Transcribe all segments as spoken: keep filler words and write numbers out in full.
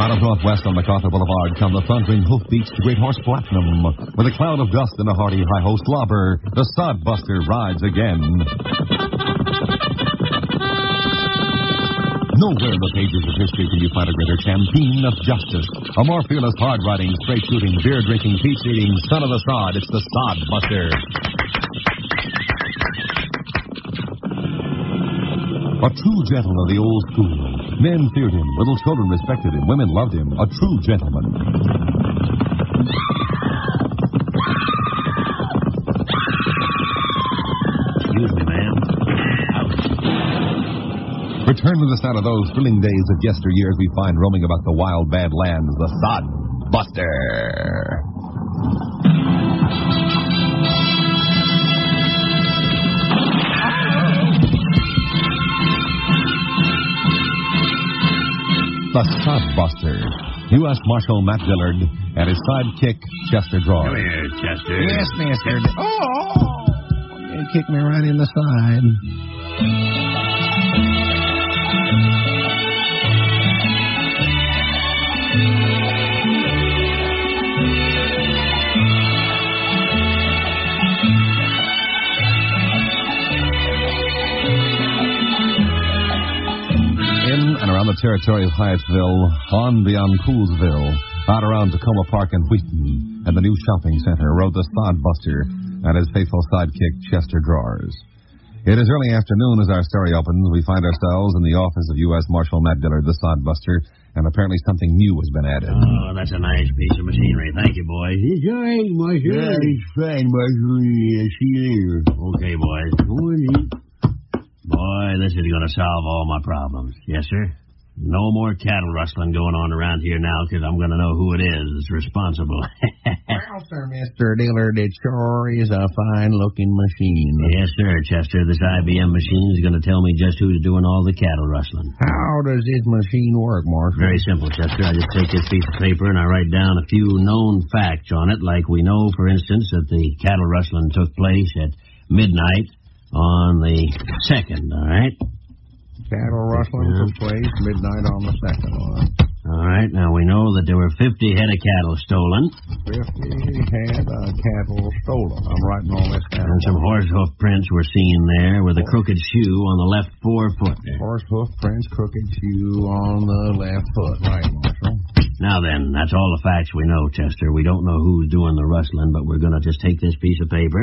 Out of Northwest on MacArthur Boulevard come the thundering hoofbeats to Great Horse Platinum. With a cloud of dust and a hearty high-ho slobber, the Sodbuster rides again. Nowhere in the pages of history can you find a greater champion of justice, a more fearless, hard-riding, straight-shooting, beer-drinking, peach-eating son of the sod. It's the Sodbuster. A true gentleman of the old school. Men feared him, little children respected him, women loved him. A true gentleman. Excuse me, ma'am. Return with us now to those thrilling days of yesteryears we find roaming about the wild bad lands, the Sodbuster. The Sodbuster. U S Marshal Matt Dillard and his sidekick, Chester Drawers. Come here, Chester. Yes, mister. Oh! You kicked me right in the side. Around the territory of Hyattsville, on beyond Coolsville, out around Tacoma Park and Wheaton, and the new shopping center, rode the Sodbuster and his faithful sidekick, Chester Drawers. It is early afternoon as our story opens. We find ourselves in the office of U S Marshal Matt Dillard, the Sodbuster, and apparently something new has been added. Oh, that's a nice piece of machinery. Thank you, boys. It's all right, Marshal. Yeah, it's fine, Marshal. See you later. Okay, boys. Morning. Boy, this is going to solve all my problems. Yes, sir? No more cattle rustling going on around here now, because I'm going to know who it is that's responsible. Well, sir, Mister Dillard, it sure is a fine-looking machine. Yes, sir, Chester. This I B M machine is going to tell me just who's doing all the cattle rustling. How does this machine work, Marshal? Very simple, Chester. I just take this piece of paper and I write down a few known facts on it, like we know, for instance, that the cattle rustling took place at midnight on the second, all right? Cattle rustling took place midnight on the second one. All right, now we know that there were fifty head of cattle stolen. fifty head of cattle stolen. I'm writing all this down. And some horse hoof prints were seen there with a crooked shoe on the left forefoot. Horse hoof prints, crooked shoe on the left foot. Right, Marshal. Now then, that's all the facts we know, Chester. We don't know who's doing the rustling, but we're going to just take this piece of paper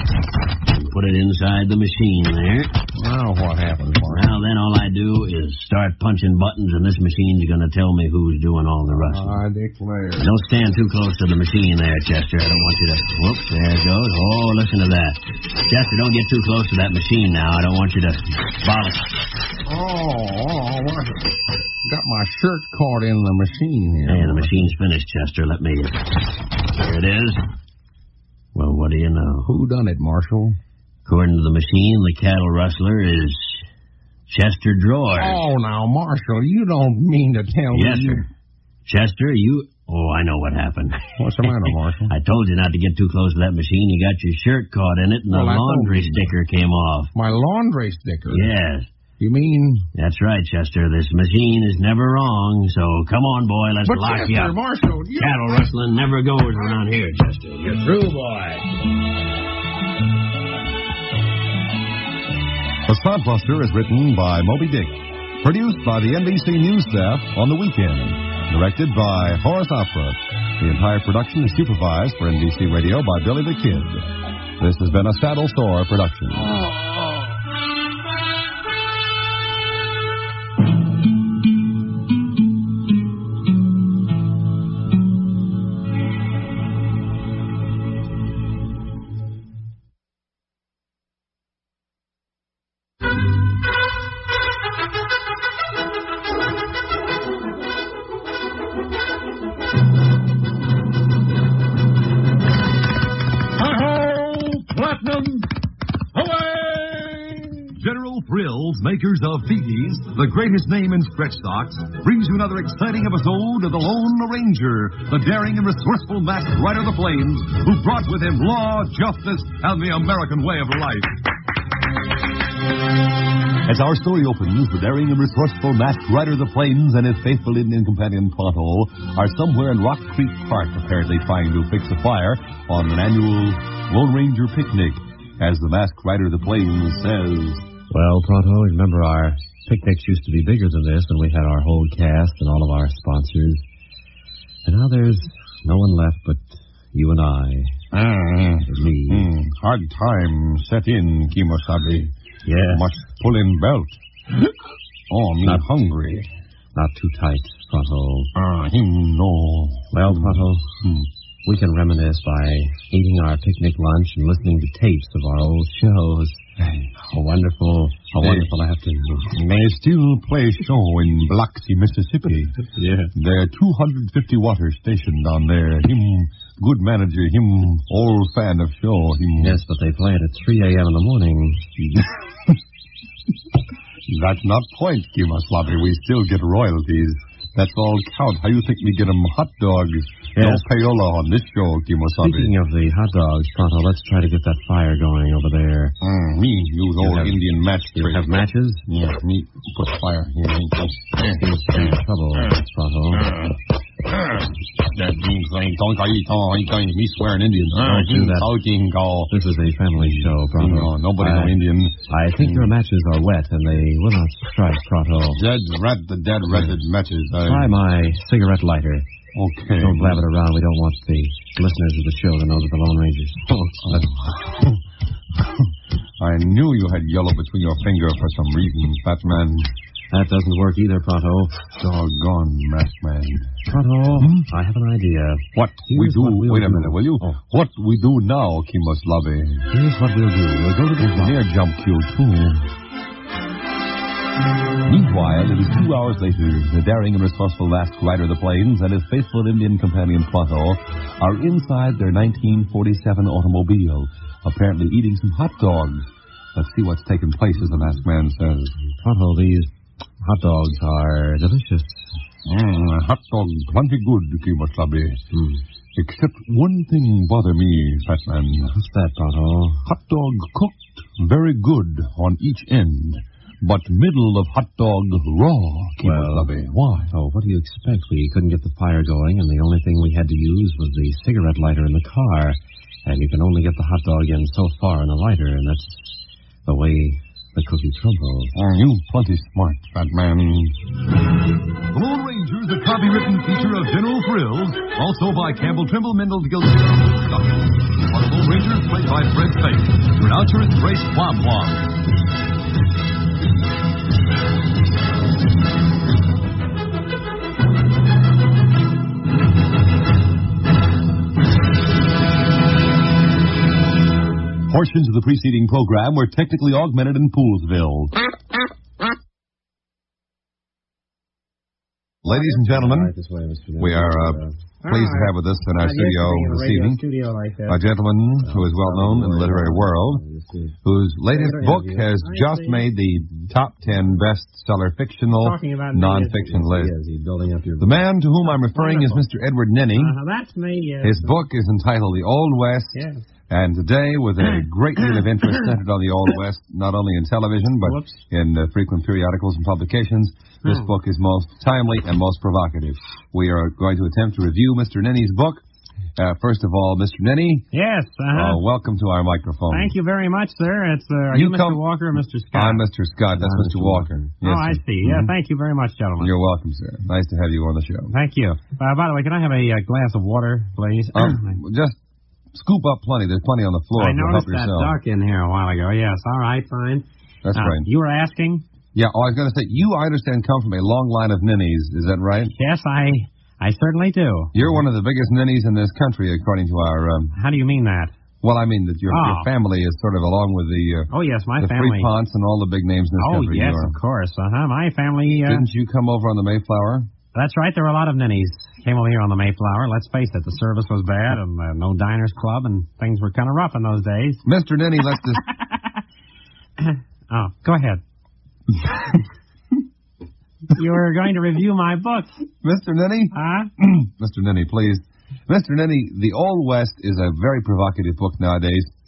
and put it inside the machine there. Now what happens, Marshal? Now then, all I do is start punching buttons, and this machine's going to tell me who's doing all the rustling. I declare. Don't stand too close to the machine there, Chester. I don't want you to... Whoops, there it goes. Oh, listen to that. Chester, don't get too close to that machine now. I don't want you to bollock. Oh, oh, what? Got my shirt caught in the machine here. Hey, the machine's finished, Chester. Let me... There it is. Well, what do you know? Who done it, Marshal? According to the machine, the cattle rustler is Chester Drawers. Oh, now, Marshal, you don't mean to tell yes, me... Yes, sir. Chester, you... Oh, I know what happened. What's the matter, Marshal? I told you not to get too close to that machine. You got your shirt caught in it, and well, the laundry sticker came off. My laundry sticker? Yes. You mean... That's right, Chester. This machine is never wrong, so come on, boy, let's but lock Chester, you up. Marshal, you... Cattle rustling never goes around here, Chester. You're through, boy. The Sodbuster is written by Moby Dick. Produced by the N B C News staff on the weekend. Directed by Horace Opera. The entire production is supervised for N B C Radio by Billy the Kid. This has been a Saddle Sore production. Oh. Makers of Feeties, the greatest name in stretch socks, brings you another exciting episode of The Lone Ranger, the daring and resourceful masked rider of the plains, who brought with him law, justice, and the American way of life. As our story opens, the daring and resourceful masked rider of the plains and his faithful Indian companion Tonto are somewhere in Rock Creek Park, apparently trying to fix a fire on an annual Lone Ranger picnic. As the masked rider of the plains says, "Well, Tonto, remember our picnics used to be bigger than this, and we had our whole cast and all of our sponsors. And now there's no one left but you and I. Ah, me. Mm, hard time set in, Kimosabe. Yeah. Must pull in belt. Oh, me Not hungry. Not too tight, Tonto. Ah, him no. Well, Tonto, Hmm. we can reminisce by eating our picnic lunch and listening to tapes of our old shows. How wonderful, how They- wonderful afternoon. They still play show in Biloxi, Mississippi. Yeah. There are two hundred fifty water stationed on there. Him, good manager, him, old fan of show. Him. Yes, but they play it at three a.m. in the morning. That's not point, Kimaslavi. We still get royalties. That's all count. How you think we get 'em hot dogs? Yes. No payola on this show, Kimaslavi. Speaking of the hot dogs, Tonto, let's try to get that fire going over there. Mm, me use old have- Indian match You trick. have matches? Yeah, me put fire here. Seems to be in trouble, Tonto. That means they don't go me swearing Indian. Don't do that. This is a family show, Tonto. No, nobody I, know Indian. I think your matches are wet, and they will not strike, Tonto. Dead rat, the dead ratted matches. I... Try my cigarette lighter. Okay. Don't blab it around. We don't want the listeners of the show to know that the Lone Rangers. I knew you had yellow between your finger for some reason, fat man. That doesn't work either, Tonto. Doggone, masked man. Tonto, Hmm? I have an idea. What Here's we do... what we'll wait a do. minute, will you? Oh. What we do now, Kimoslavi? Here's what we'll do. We'll go to the Near jump queue, too. Meanwhile, it is two hours later. The daring and resourceful masked rider of the plains and his faithful Indian companion Tonto are inside their nineteen forty-seven automobile, apparently eating some hot dogs. Let's see what's taken place, as the masked man says. Tonto, these hot dogs are delicious. Mm, hot dog plenty good, Kimoslavi. Mm. Except one thing bother me, fat man. What's that, Tonto? Hot dog cooked very good on each end, but middle of hot dog raw, Kimoslavi. Why? Oh, what do you expect? We couldn't get the fire going, and the only thing we had to use was the cigarette lighter in the car. And you can only get the hot dog in so far in the lighter, and that's the way the cookie crumbles. Oh, you plenty smart, fat man. The Lone Rangers, the copywritten feature of General Thrills, also by Campbell Trimble, Mendel, Gilson. On the Lone Rangers, played by Fred Fake. Your announcer is Grace Plum Plum. Portions of the preceding program were technically augmented in Poolsville. Ladies and gentlemen, Right this way, Mister we are uh, pleased to have with us in our studio this evening a gentleman who is well known in the literary world, whose latest book has just made the top ten bestseller fictional nonfiction list. The man to whom I'm referring is Mister Edward Nenny. Uh, that's me. Yes. His book is entitled The Old West. Yes. And today, with a great deal of interest centered on the Old West, not only in television, but Whoops. in uh, frequent periodicals and publications, this Hmm. book is most timely and most provocative. We are going to attempt to review Mister Nenny's book. Uh, first of all, Mister Nenny, Yes. Uh-huh. uh, welcome to our microphone. Thank you very much, sir. It's uh, are You you, come- Mister Walker or Mister Scott? I'm Mister Scott. That's I'm Mister Mister Walker. Yes, oh, I sir. see. Yeah, Mhm. thank you very much, gentlemen. You're welcome, sir. Nice to have you on the show. Thank you. Uh, by the way, can I have a uh, glass of water, please? Um, just scoop up plenty. There's plenty on the floor. I so help noticed that yourself. duck in here a while ago. Yes. All right. Fine. That's Uh, right. You were asking? Yeah, oh, I was going to say, you, I understand, come from a long line of ninnies. Is that right? Yes, I I certainly do. You're one of the biggest ninnies in this country, according to our... Um, How do you mean that? well, I mean that your, Oh. your family is sort of along with the uh, Oh, yes, my the family. Freeponts and all the big names in this Oh, country. yes, You're- of course. Uh-huh. My family... Uh, Didn't you come over on the Mayflower? That's right. There were a lot of ninnies came over here on the Mayflower. Let's face it, the service was bad and uh, no diners club and things were kind of rough in those days. Mister Nenny, let's just... Oh, go ahead. You were going to review my book, Mister Nenny? huh? Mister Nenny, please. Mister Nenny, The Old West is a very provocative book nowadays.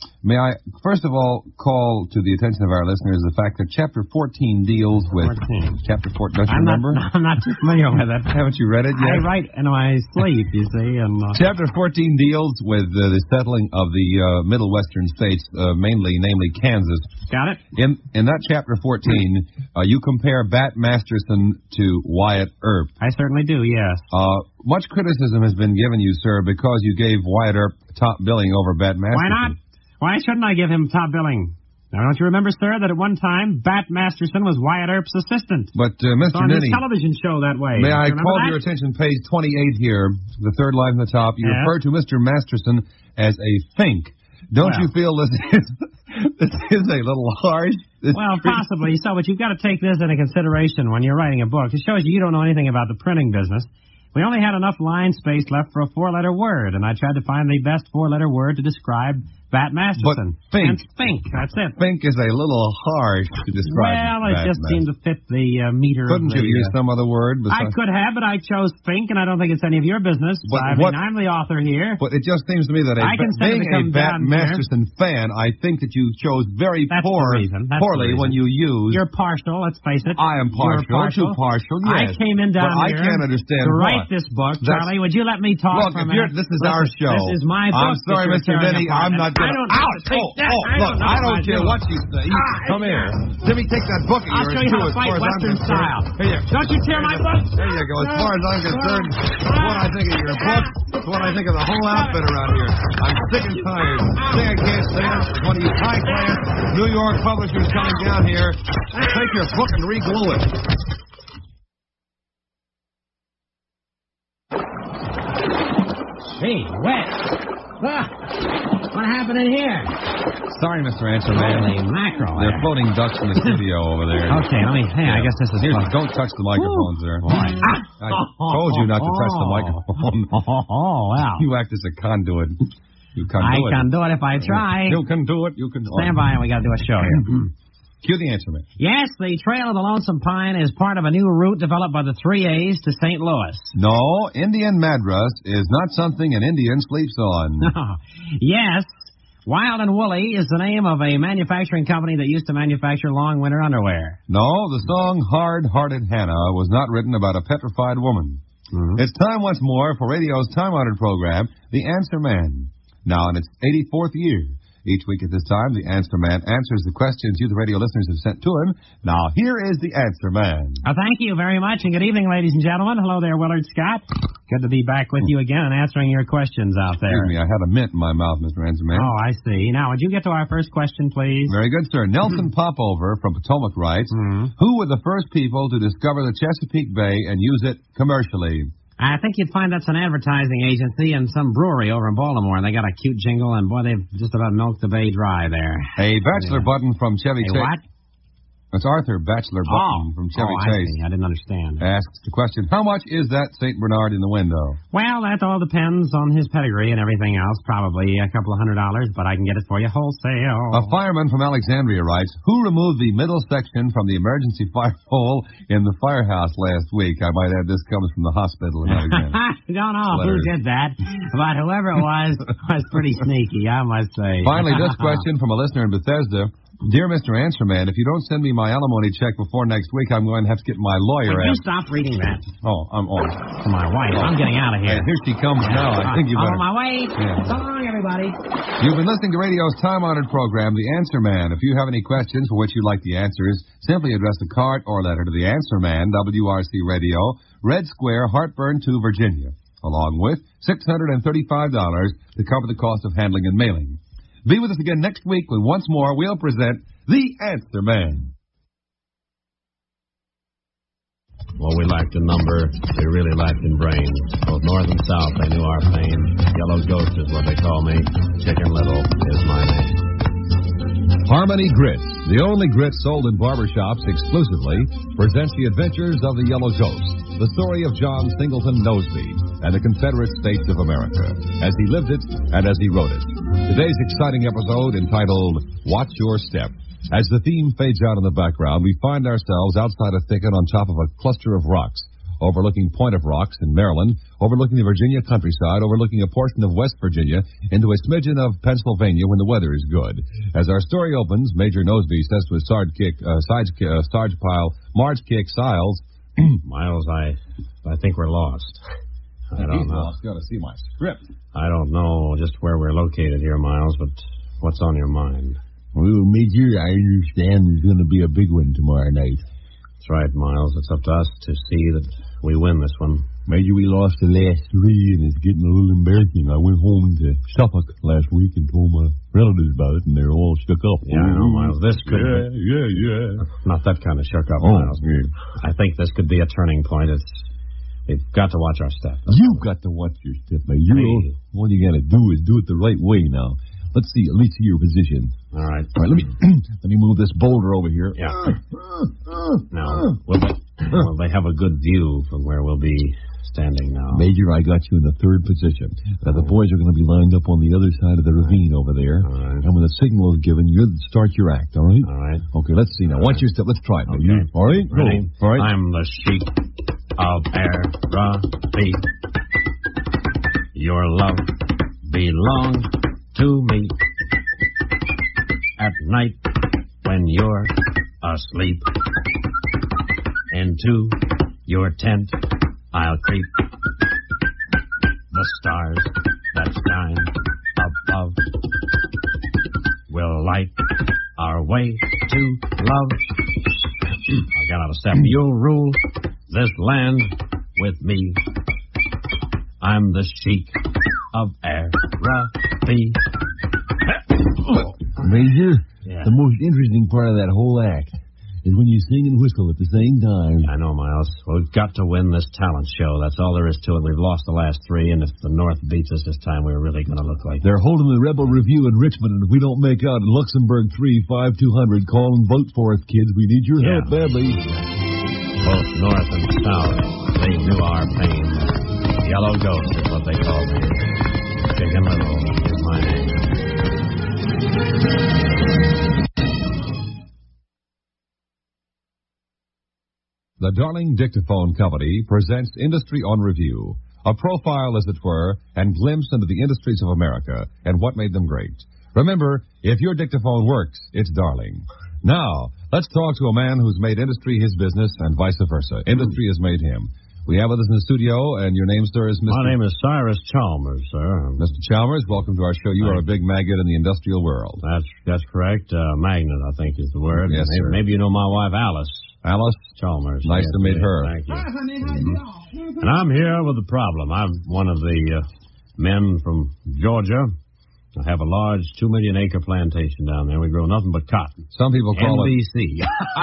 May I, first of all, call to the attention of our listeners the fact that Chapter fourteen deals with... fourteen. Chapter fourteen, don't you I'm remember? Not, I'm not too familiar with it. Haven't you read it yet? I write in my sleep, you see. And, uh... Chapter fourteen deals with uh, the settling of the uh, Middle Western states, uh, mainly, namely Kansas. Got it? In in that Chapter fourteen, uh, you compare Bat Masterson to Wyatt Earp. I certainly do, yes. Uh, much criticism has been given you, sir, because you gave Wyatt Earp top billing over Bat Masterson. Why not? Why shouldn't I give him top billing? Now, don't you remember, sir, that at one time, Bat Masterson was Wyatt Earp's assistant? But, uh, Mister on his Ninny... television show that way. May I call that? your attention, page twenty-eight here, the third line from the top. You yes? refer to Mister Masterson as a fink. Don't well. you feel this is, this is a little harsh? This well, possibly so, but you've got to take this into consideration when you're writing a book. It shows you you don't know anything about the printing business. We only had enough line space left for a four-letter word, and I tried to find the best four-letter word to describe Bat Masterson. But Fink. And Fink, that's it. Fink is a little harsh to describe. Well, it Bat just Masterson. seemed to fit the uh, meter Couldn't of the... you use uh, some other word? I Besides? could have, but I chose Fink, and I don't think it's any of your business. But I what, mean, I'm the author here. But it just seems to me that a, I can send being it to a come Bat down Masterson here. fan, I think that you chose very That's poor, the reason. That's poorly the reason. when you used... You're partial, let's face it. I am partial, You're partial. too partial, yes. I came in down but here I can't understand to what. write this book, That's... Charlie. Would you let me talk Look, for a if you're, minute? this is Listen, our show. This is my book. I'm sorry, that Mister you're tearing Denny. apart. I'm not going I don't to... know. Take Oh, that. oh, I look, don't know I don't what care I do. what you say. You Ah, come here. Let me take that book of I'll yours, show you too, how to as fight far as I'm Western concerned. style. Here you Don't you tear my book. There you go. As far as I'm concerned, it's what I think of your book. It's what I think of the whole outfit around here. I'm sick and tired. The thing I can't stand is one of you high-class New York publishers coming down here to take your book and re-glue it. Gee, wet. Ah, what happened in here? Sorry, Mister Answer Man. Holy mackerel. They're floating ducks in the studio over there. Okay, let me... Hey, I guess this is... Here, fun. don't touch the microphones there. Boy. I told you not to touch the microphone. Oh, oh, wow. You act as a conduit. You can I do it. can do it if I try. You can do it. You can do it. Stand by, and we got to do a show here. Cue the Answer Man. Yes, the Trail of the Lonesome Pine is part of a new route developed by the three A's to Saint Louis. No, Indian Madras is not something an Indian sleeps on. Yes, Wild and Woolly is the name of a manufacturing company that used to manufacture long winter underwear. No, the song Hard-Hearted Hannah was not written about a petrified woman. Mm-hmm. It's time once more for radio's time-honored program, The Answer Man. Now in its eighty-fourth year. Each week at this time, the Answer Man answers the questions you, the radio listeners, have sent to him. Now, here is the Answer Man. Uh, thank you very much, and good evening, ladies and gentlemen. Hello there, Willard Scott. Good to be back with you again and answering your questions out there. Excuse me, I had a mint in my mouth, Mister Answer Man. Oh, I see. Now, would you get to our first question, please? Very good, sir. Nelson Popover from Potomac writes, Mm-hmm. who were the first people to discover the Chesapeake Bay and use it commercially? I think you'd find that's an advertising agency and some brewery over in Baltimore, and they got a cute jingle, and boy, they've just about milked the bay dry there. A bachelor Yeah. button from Chevy A Chase. what? It's Arthur Bachelor Button Oh. from Chevy oh, I Chase. see. I didn't understand. Asks the question, how much is that Saint Bernard in the window? Well, that all depends on his pedigree and everything else. Probably a couple of hundred dollars, but I can get it for you wholesale. A fireman from Alexandria writes, who removed the middle section from the emergency fire pole in the firehouse last week? I might add this comes from the hospital in Alexandria. I don't know Letter. who did that, but whoever it was was pretty sneaky, I must say. Finally, this question from a listener in Bethesda. Dear Mister Answer Man, if you don't send me my alimony check before next week, I'm going to have to get my lawyer Would you out. stop reading that Oh, I'm on. to my wife? I'm getting out of here. Hey, here she comes now. I think you I'm better... on my way. Yeah. So long, everybody. You've been listening to radio's time-honored program, The Answer Man. If you have any questions for which you'd like the answers, simply address a card or letter to The Answer Man, W R C Radio, Red Square, Hartburn, two, Virginia, along with six hundred thirty-five dollars to cover the cost of handling and mailing. Be with us again next week when once more we'll present The Answer Man. Well, we lacked in number. We really lacked in brains. Both north and south, they knew our pain. Yellow Ghost is what they call me. Chicken Little is my name. Harmony Grits, the only grits sold in barbershops exclusively, presents the adventures of the Yellow Ghost, the story of John Singleton Noseby and the Confederate States of America, as he lived it and as he wrote it. Today's exciting episode, entitled Watch Your Step. As the theme fades out in the background, we find ourselves outside a thicket on top of a cluster of rocks. overlooking Point of Rocks in Maryland, overlooking the Virginia countryside, overlooking a portion of West Virginia, into a smidgen of Pennsylvania when the weather is good. As our story opens, Major Noseby says to his Sarge Kick, uh, Sarge, uh, Sarge Pile, Marge Kick, Siles, Miles, I, I think we're lost. I don't know. Lost. Got to see my script. I don't know just where we're located here, Miles, but what's on your mind? Well, Major, I understand there's going to be a big one tomorrow night. That's right, Miles. It's up to us to see that we win this one. Major, we lost the last three, and it's getting a little embarrassing. I went home to Suffolk last week and told my relatives about it, and they're all shook up. Yeah, I know, Miles. This could Yeah, be... yeah, yeah. Not that kind of shook up, Oh, Miles. yeah. I think this could be a turning point. It's... We've got to watch our step. You've got to watch your step, Major. Hey. All you got to do is do it the right way now. Let's see, at least see your position. All right. All right, let me let me move this boulder over here. Yeah. Now, will they, will they have a good view from where we'll be standing now? Major, I got you in the third position. Now, the boys are going to be lined up on the other side of the ravine over there. All right. And when the signal is given, you start your act, all right? All right. Okay, let's see now. Watch your step. Let's try it, Okay. Major. All right? Go. Ready? All right. I'm the sheik of Araby. Your love belongs to me. At night when you're asleep, into your tent I'll creep. The stars that shine above will light our way to love. I got out of step. You'll rule this land with me. I'm the sheik of Araby. Major, Yeah. the most interesting part of that whole act is when you sing and whistle at the same time. I know, Miles. We've got to win this talent show. That's all there is to it. We've lost the last three, and if the North beats us this time, we're really going to look like... They're holding the Rebel Review in Richmond, and if we don't make out in Luxembourg three five two hundred, call and vote for us, kids. We need your Yeah. help badly. Both North and South, they knew our pain. Yellow Ghost is what they called me. Chicken Little is my name. The Darling Dictaphone Company presents Industry on Review, a profile, as it were, and glimpse into the industries of America and what made them great. Remember, if your dictaphone works, it's Darling. Now, let's talk to a man who's made industry his business and vice versa. Industry has made him. We have with us in the studio, and your name, sir, is Mister My name is Cyrus Chalmers, sir. Mister Chalmers. Welcome to our show. You are a Thank big maggot in the industrial world. That's that's correct. Uh, magnet, I think, is the word. Yes, maybe, sir. maybe you know my wife, Alice Alice, Chalmers. nice Yes, to meet yes, her. Thank you. And I'm here with a problem. I'm one of the uh, men from Georgia. I have a large two million acre plantation down there. We grow nothing but cotton. Some people call N it... B C.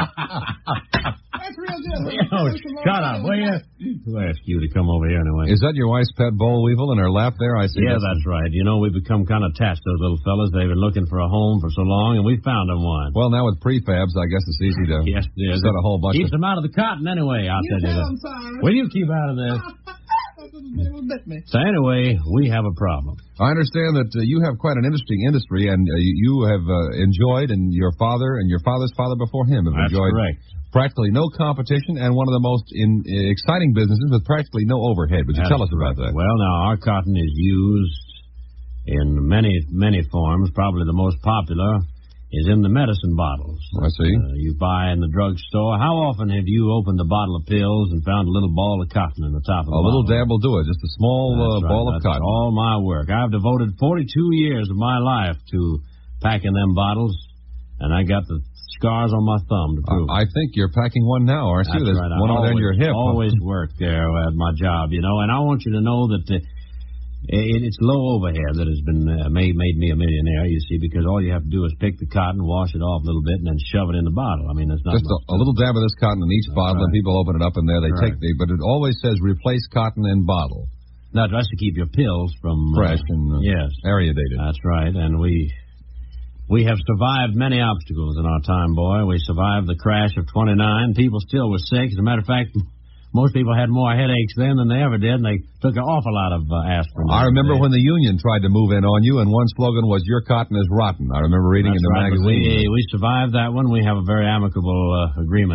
That's real good. Oh, shut up, will you? Who asked you to come over here anyway? Is that your wife's pet boll weevil in her lap there? I see. Yeah, that's right. You know, we've become kind of attached to those little fellas. They've been looking for a home for so long, and we found them one. Well, now with prefabs, I guess it's easy to Yes, it is. set a whole bunch Keeps of... them out of the cotton anyway, I'll You tell you tell that. him, Cyrus. Will you keep out of this? They will bit me. So anyway, we have a problem. I understand that uh, you have quite an interesting industry, and uh, you you have uh, enjoyed, and your father and your father's father before him have That's enjoyed correct. practically no competition and one of the most in, uh, exciting businesses with practically no overhead. Would you That's tell us about correct. that? Well, now, our cotton is used in many, many forms. Probably the most popular is in the medicine bottles. I see. Uh, you buy in the drugstore. How often have you opened a bottle of pills and found a little ball of cotton in the top of the A little bottle? dab will do it. Just a small uh, That's right. ball of That's cotton. all my work. I've devoted forty-two years of my life to packing them bottles, and I got the scars on my thumb to prove it. I think you're packing one now, aren't you? That's There's right. one I've over there in always, your hip. always worked there at my job, you know, and I want you to know that uh, it, it's low overhead that has been uh, made made me a millionaire, you see, because all you have to do is pick the cotton, wash it off a little bit, and then shove it in the bottle. I mean, it's not Just much a, a little dab of this cotton in each That's bottle, and right. people open it up, and there they Right. take the... But it always says replace cotton in bottle. No, just to keep your pills from... uh, Fresh and uh, yes. aerated. That's right, and we we have survived many obstacles in our time, boy. We survived the crash of twenty-nine. People still were sick. As a matter of fact, most people had more headaches then than they ever did, and they took an awful lot of uh, aspirin. I remember when the union tried to move in on you, and one slogan was, your cotton is rotten. I remember reading That's in the right, but magazine. We, we survived that one. We have a very amicable uh, agreement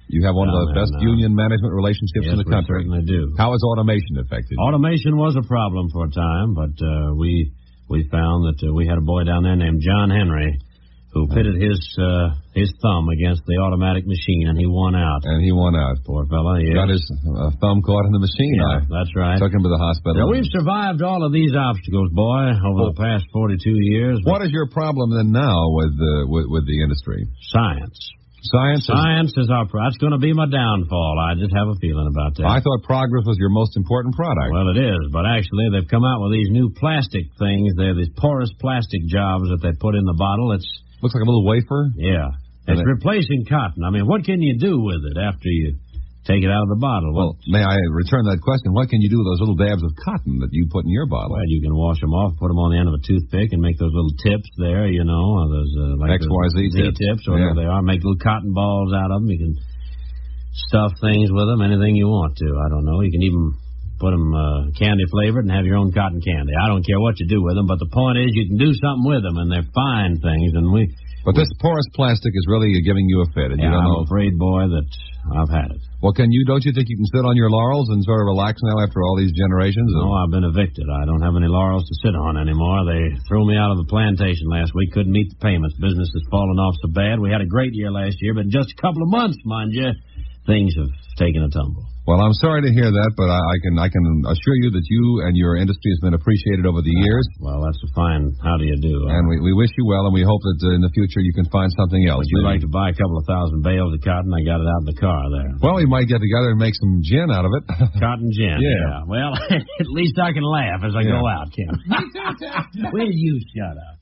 You have one of the best uh, union management relationships yes, in the country. We certainly do. How has automation affected you? Automation was a problem for a time, but uh, we we found that uh, we had a boy down there named John Henry who pitted his uh, his thumb against the automatic machine, and he won out. And he won out. Poor fella, yes. Got his uh, thumb caught in the machine. Yeah, I that's right. Took him to the hospital. Yeah, we've survived all of these obstacles, boy, over the past forty-two years. What is your problem then now with the with, with the industry? Science. Science. Science is our. Pro- that's going to be my downfall. I just have a feeling about that. I thought progress was your most important product. Well, it is, but actually they've come out with these new plastic things. They're these porous plastic jobs that they put in the bottle. It's looks like a little wafer. Yeah, it's it, replacing cotton. I mean, what can you do with it after you take it out of the bottle? Well, may I return that question? What can you do with those little dabs of cotton that you put in your bottle? Well, you can wash them off, put them on the end of a toothpick, and make those little tips there, you know, those uh, like X Y Z tips. tips, or whatever yeah. they are. Make little cotton balls out of them. You can stuff things with them, anything you want to. I don't know. You can even put them uh, candy flavored and have your own cotton candy. I don't care what you do with them, but the point is you can do something with them, and they're fine things, and we. But this porous plastic is really giving you a fit, and yeah, you don't I'm know. afraid, boy, that I've had it. Well, can you? Don't you think you can sit on your laurels and sort of relax now after all these generations? No, I've been evicted. I don't have any laurels to sit on anymore. They threw me out of the plantation last week. Couldn't meet the payments. Business has fallen off so bad. We had a great year last year, but in just a couple of months, mind you, things have taken a tumble. Well, I'm sorry to hear that, but I, I can I can assure you that you and your industry has been appreciated over the years. Well, that's a fine how do you do. And we, we wish you well, and we hope that uh, in the future you can find something else. Would you like to buy a couple of thousand bales of cotton? I got it out in the car there. Well, we might get together and make some gin out of it. Cotton gin. Yeah. yeah. Well, at least I can laugh as I yeah. go out, Kim. Will you shut up?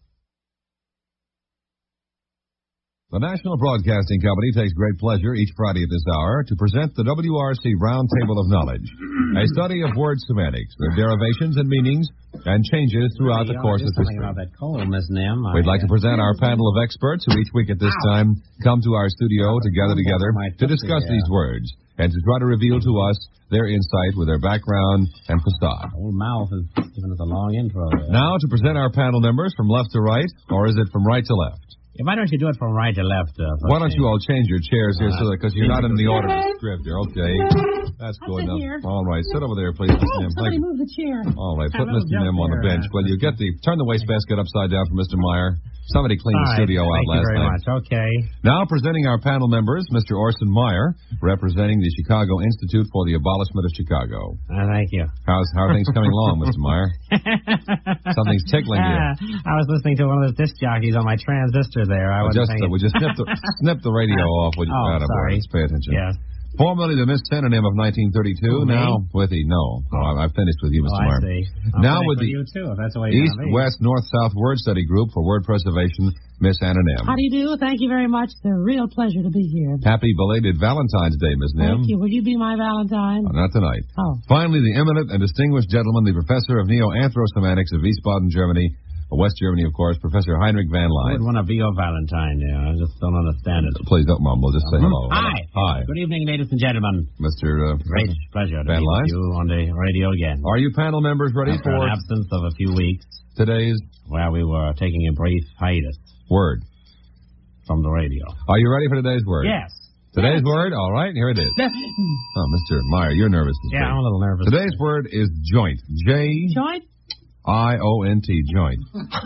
The National Broadcasting Company takes great pleasure each Friday at this hour to present the W R C Round Table of Knowledge, a study of word semantics, their derivations and meanings, and changes throughout the course of history. About that coal, Miss Nim. We'd like to present our panel of experts who each week at this time come to our studio to gather together to discuss these words and to try to reveal to us their insight with their background and facade. Old mouth is giving us a long intro there. Now to present our panel members from left to right, or is it from right to left? Yeah, why don't you do it from right to left? Uh, why don't you all change your chairs here, uh, so that because you're not in the order of the script here. Okay, that's good enough. Here. All right, sit over there, please, Mister Oh, Nim. somebody Thank you. move the chair. All right, Have put a Mister little Nim on the jump bench. there. Well, you get the turn the wastebasket upside down for Mister Meyer. Somebody cleaned All the right, studio out thank last you very night. much. Okay. Now presenting our panel members, Mister Orson Meyer, representing the Chicago Institute for the Abolishment of Chicago. Uh, thank you. How's how are things coming along, Mister Meyer? Something's tickling you. Uh, I was listening to one of those disc jockeys on my transistor there. I Well, wasn't just, uh, paying- we just snip the, snip the radio off. Would you, Oh, Attaboy. sorry. Let's pay attention. Yes. Formerly the Miss Synonym of nineteen thirty-two, Who, me? now with the, no, oh, I- I've finished with you, Oh, Mister I Meyer. see. I'm Now finished with the you too, if that's the way you're East, gonna be. West, North, South Word Study Group for Word Preservation, Miss Anna Nim. How do you do? Thank you very much. It's a real pleasure to be here. Happy belated Valentine's Day, Miss Nim. Thank you. Will you be my Valentine? Uh, not tonight. Oh. Finally, the eminent and distinguished gentleman, the professor of neo-anthrosemantics of Wiesbaden, Germany, West Germany, of course, Professor Heinrich van I Leyen. would want to be your Valentine there. I just don't understand it. Please don't mumble. Just say hello. Hi. Hi, Good evening, ladies and gentlemen. Mister Uh, Great pleasure to Van be Leyen? with you on the radio again. Are you panel members ready After for an absence of a few weeks today's where we were taking a brief hiatus word? from the radio. Are you ready for today's word? Yes. Today's word? All right, here it is. Oh, Mister Meyer, you're nervous. this Yeah, week. I'm a little nervous. Today's word is joint. J Joint? I O N T, joint.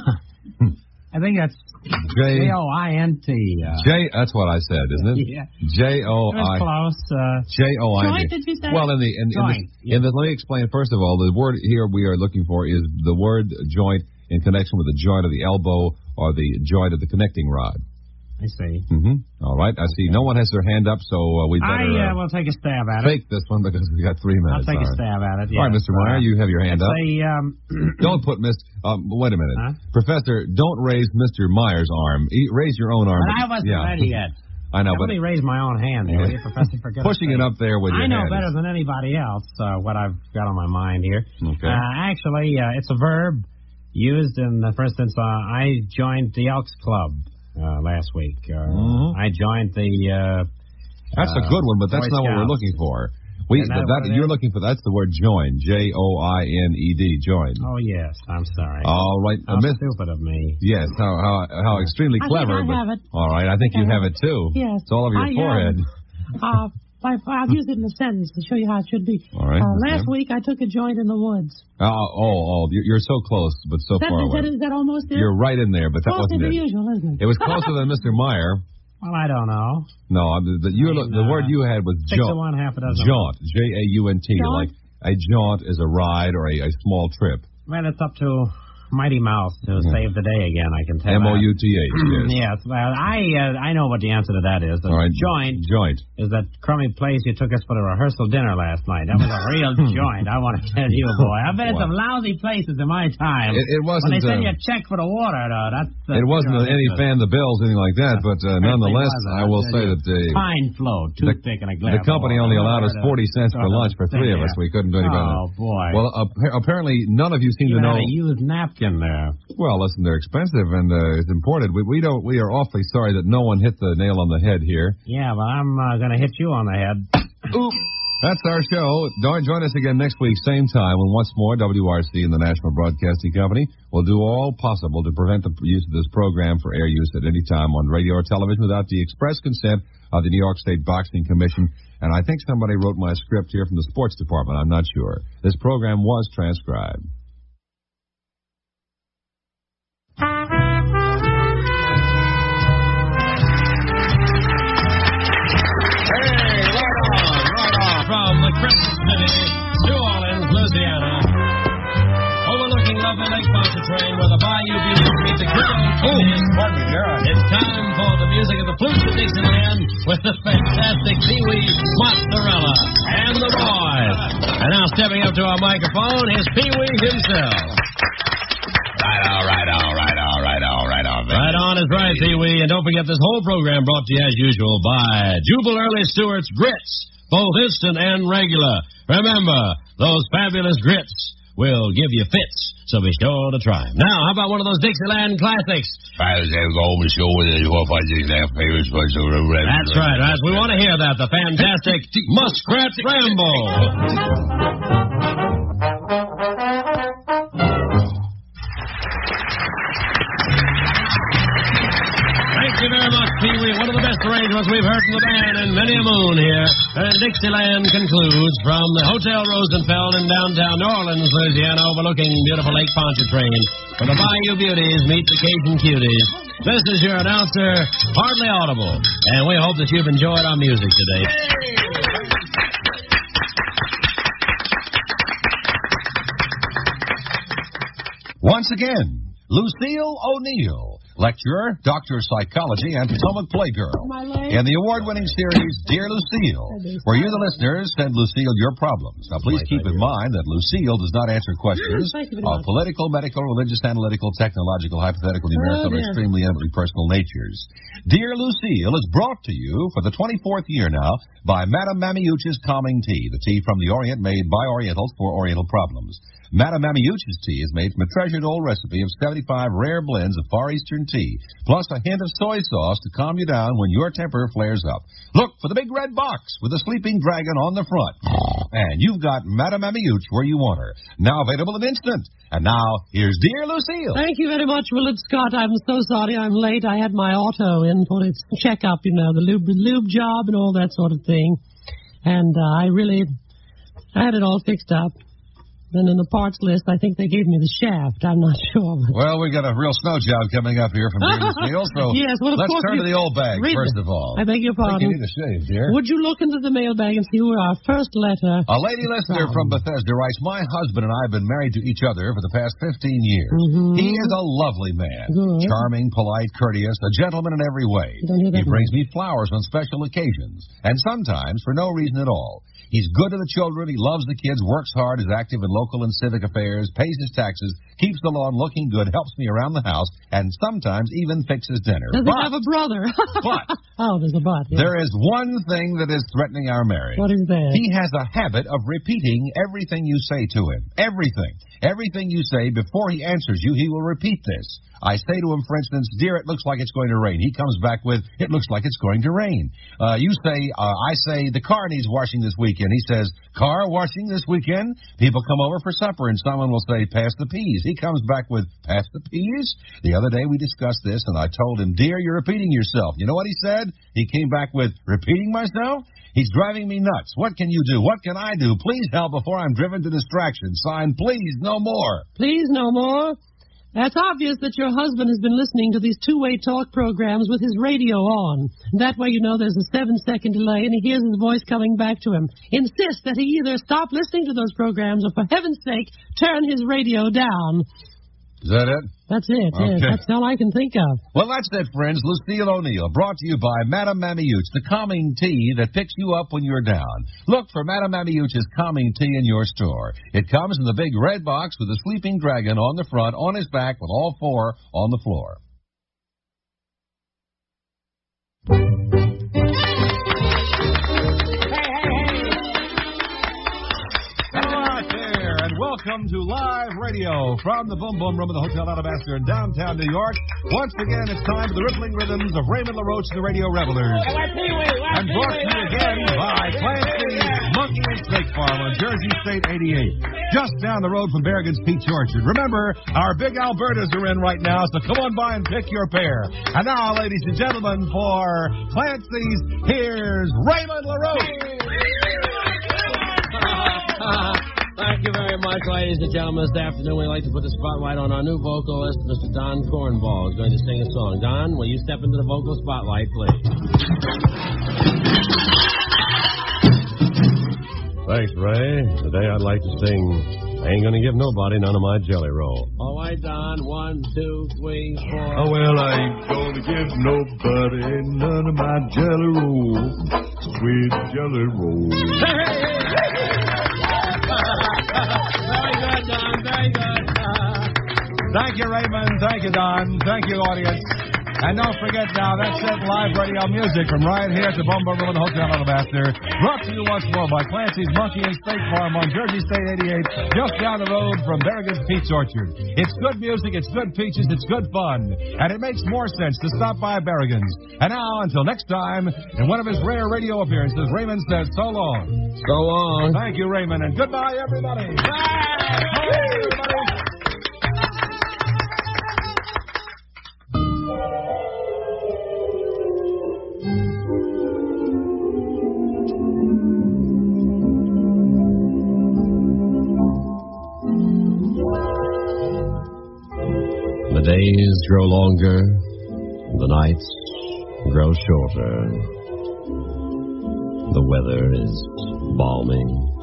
I think that's J J O I N T. Uh, J. That's what I said, isn't it? yeah. J O It was I close. Uh, J O I N T. Joint, did you say? Well, in the in, in, Joint, the, in the let me explain first of all. The word here we are looking for is the word joint in connection with the joint of the elbow or the joint of the connecting rod. I see. Mm-hmm. All right. I see no one has their hand up, so uh, we better I uh, uh, will take a stab at it. fake this one because we got three I'll minutes. take all a right. stab at it. All right, yes. Mister Meyer, you have your hand It's up. a, um, Don't put Mister Um, wait a minute, Huh? Professor. Don't raise Mister Meyer's arm. E- raise your own arm. But I wasn't yeah. ready yet. I know, I but only raised my own hand there, will you, Professor? For goodness pushing it sake. up there with your I know hand. better than anybody else uh, what I've got on my mind here. Okay. Uh, actually, uh, it's a verb used in, uh, for instance, uh, I joined the Elks Club uh, last week. Uh, Mhm. I joined the... Uh, That's a good one, but that's Boy not what we're Scouts. looking for. We Isn't that that, what it you're is? looking for. That's the word join. J O I N E D. Join. Oh, yes. I'm sorry. All right. How uh, Miss- stupid of me. Yes. How how how extremely I think clever. I but have it. all right. I think I you have have it too. Yes. It's all over your I, um, forehead. Uh, I, I'll use it in a sentence to show you how it should be. All right. Uh, last okay. week I took a joint in the woods. Oh, oh, oh, you're you're so close, but so That, far is, away. that, is that almost there? You're right in there, but that Closer wasn't than it. usual, isn't it? It was closer than Mister Meyer. Well, I don't know. No, I mean, the, you, I mean, the uh, word you had was Six jaunt. of one, half a dozen. Jaunt, J A U N T. Jaunt? Like a jaunt is a ride or a, a small trip. Well, it's up to Mighty Mouse to Mhm. save the day again, I can tell M O U that. T H, yes. Yes, well, I uh, I know what the answer to that is. The All right. joint Joint. is that crummy place you took us for the rehearsal dinner last night. That was a real joint, I want to tell you, boy. I've been in Boy. some lousy places in my time. It, it wasn't. When they send uh, you a check for the water, though, that's... Uh, It wasn't you know, any that's a- fan the bills, anything like that, but uh, nonetheless, wasn't, I will I'll say tell that the, Fine flow, toothpick and a glass the company of only water. allowed us forty cents for lunch for three of us. We couldn't do any better. Oh, boy. Well, appa- apparently none of you seem Even to know. had a used napkin there. Well, listen, they're expensive and uh, it's imported. We, we don't. We are awfully sorry that no one hit the nail on the head here. Yeah, well, I'm uh, going to hit you on the head. Oop. That's our show. Join, join us again next week, same time, when once more W R C and the National Broadcasting Company will do all possible to prevent the use of this program for air use at any time on radio or television without the express consent of the New York State Boxing Commission. And I think somebody wrote my script here from the sports department. I'm not sure. This program was transcribed. From the Crescent City, New Orleans, Louisiana, overlooking lovely Lake Pontchartrain, where the Bayou Beauties meet the good old Canadian. Pardon me, yeah. It's time for the music of the Flutes of Dixieland with the fantastic Pee-wee Mozzarella and the boys. And now stepping up to our microphone is Pee-wee himself. Right on, right on, right on, right on, right on. Right on is right, Pee-wee. And don't forget this whole program brought to you as usual by Jubal Early Stewart's Grits, both instant and regular. Remember, those fabulous grits will give you fits, so be sure to try 'em. Now, how about one of those Dixieland classics? That's That's right, right. We want to hear that. The fantastic Muskrat Ramble. Thank you very much, Pee-wee. One of the best arrangements we've heard from the band in many a moon here. And Dixieland concludes from the Hotel Rosenfeld in downtown New Orleans, Louisiana, overlooking beautiful Lake Pontchartrain, where the Bayou Beauties meet the Cajun Cuties. This is your announcer, Hardly Audible, and we hope that you've enjoyed our music today. Once again, Lucille O'Neill, lecturer, doctor of psychology, and Potomac Playgirl. My leg. In the award-winning series, Dear Lucille, where you, the listeners, send Lucille your problems. Now, please keep in mind that Lucille does not answer questions Thank you very of much. political, medical, religious, analytical, technological, hypothetical, numerical, Oh, and dear. extremely eminently personal natures. Dear Lucille is brought to you for the twenty-fourth year now by Madame Mamiuch's Calming Tea, the tea from the Orient made by Orientals for Oriental problems. Madame Mamiuch's tea is made from a treasured old recipe of seventy-five rare blends of Far Eastern tea, plus a hint of soy sauce to calm you down when your temper flares up. Look for the big red box with the sleeping dragon on the front. And you've got Madame Mamiuch where you want her. Now available in instant. And now, here's Dear Lucille. Thank you very much, Willard Scott. I'm so sorry I'm late. I had my auto in for its checkup, you know, the lube, lube job and all that sort of thing. And uh, I really, I had it all fixed up. Then in the parts list, I think they gave me the shaft. I'm not sure. But... Well, we got a real snow job coming up here from Dear Lucille, so yes, well, of let's course turn you- to the old bag, Read first the- of all. I beg your I think you pardon. need a shave, dear. Would you look into the mailbag and see who our first letter? A lady listener from Bethesda writes, my husband and I have been married to each other for the past fifteen years. Mhm. He is a lovely man. Good. Charming, polite, courteous, a gentleman in every way. You don't hear that He brings me flowers on special occasions, and sometimes for no reason at all. He's good to the children, he loves the kids, works hard, is active in local and civic affairs, pays his taxes, keeps the lawn looking good, helps me around the house, and sometimes even fixes dinner. Does but, he have a brother? but Oh, there's a but. Yeah. there is one thing that is threatening our marriage. What is that? He has a habit of repeating everything you say to him. Everything. Everything you say, before he answers you, he will repeat this. I say to him, for instance, dear, it looks like it's going to rain. He comes back with, it looks like it's going to rain. Uh, you say, uh, I say, the car needs washing this weekend. He says, car washing this weekend? People come over for supper and someone will say, pass the peas. He comes back with, pass the peas? The other day we discussed this and I told him, dear, you're repeating yourself. You know what he said? He came back with, repeating myself? He's driving me nuts. What can you do? What can I do? Please help before I'm driven to distraction. Signed, please, no more. Please, no more. That's obvious that your husband has been listening to these two-way talk programs with his radio on. That way you know there's a seven-second delay and he hears his voice coming back to him. Insist that he either stop listening to those programs or, for heaven's sake, turn his radio down. Is that it? That's it, Okay. yes. That's all I can think of. Well, that's it, friends. Lucille O'Neill, brought to you by Madame Mammiouche, the calming tea that picks you up when you're down. Look for Madame Mammiouche's calming tea in your store. It comes in the big red box with a sleeping dragon on the front, on his back, with all four on the floor. Welcome to live radio from the Boom Boom Room of the Hotel Alabaster in downtown New York. Once again, it's time for the rippling rhythms of Raymond LaRoche and the Radio Revelers. And brought to you again by Clancy's Monkey and Steak Farm on Jersey State eighty-eight, just down the road from Berrigan's Peach Orchard. Remember, our big Albertas are in right now, so come on by and pick your pair. And now, ladies and gentlemen, for Clancy's, here's Raymond LaRoche. Thank you very much, ladies and gentlemen. This afternoon, we'd like to put the spotlight on our new vocalist, Mister Don Cornball, who's going to sing a song. Don, will you step into the vocal spotlight, please? Thanks, Ray. Today I'd like to sing I Ain't Gonna Give Nobody None of My Jelly Roll. All right, Don. One, two, three, four. Oh, well, I ain't gonna give nobody none of my jelly roll. Sweet jelly roll. Hey, hey, hey. Very good, Don. Very good. Thank you, Raymond. Thank you, Don. Thank you, audience. And don't forget now, that's it, live radio music from right here at the Boom Boom Room in the Hotel Alabaster. Brought to you once more by Clancy's Monkey and Steak Farm on Jersey State eighty-eight, just down the road from Berrigan's Peach Orchard. It's good music, it's good peaches, it's good fun. And it makes more sense to stop by Berrigan's. And now, until next time, in one of his rare radio appearances, Raymond says so long. So long. Thank you, Raymond, and goodbye, everybody. Bye. Bye, everybody. The days grow longer, the nights grow shorter. The weather is balmy,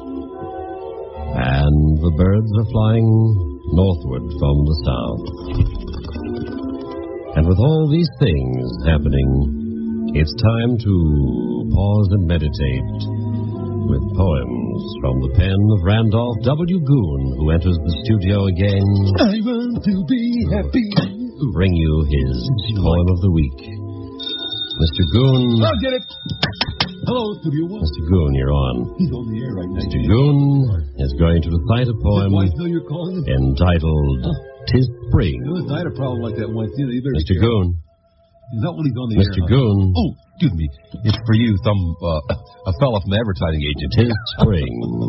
and the birds are flying northward from the south. And with all these things happening, it's time to pause and meditate with poems from the pen of Randolph W. Goon, who enters the studio again. I want to be happy. To bring you his poem of the week. Mister Goon. I'll get it. Hello, Studio One. Mister Goon, you're on. He's on the air right now. Mister Goon is going to recite a poem Why know you're calling him? entitled "Tis Spring." You know, I had a problem like that once. You better Mister be careful. Goon. He's not when he's on the Mister air. Goon. Oh, excuse me. It's for you, some uh, a fellow from the advertising agent. Tis spring.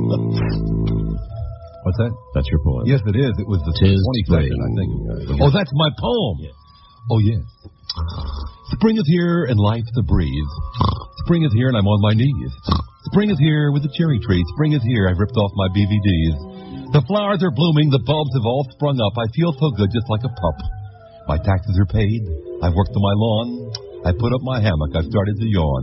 What's that? That's your poem. Yes, it is. It was the Tis twenty-second, spring. I think. Oh, that's my poem. Yes. Oh, yes. Spring is here and life's a breeze. Spring is here and I'm on my knees. Spring is here with the cherry tree. Spring is here. I've ripped off my B V Ds. The flowers are blooming. The bulbs have all sprung up. I feel so good, just like a pup. My taxes are paid. I've worked on my lawn. I put up my hammock. I've started to yawn.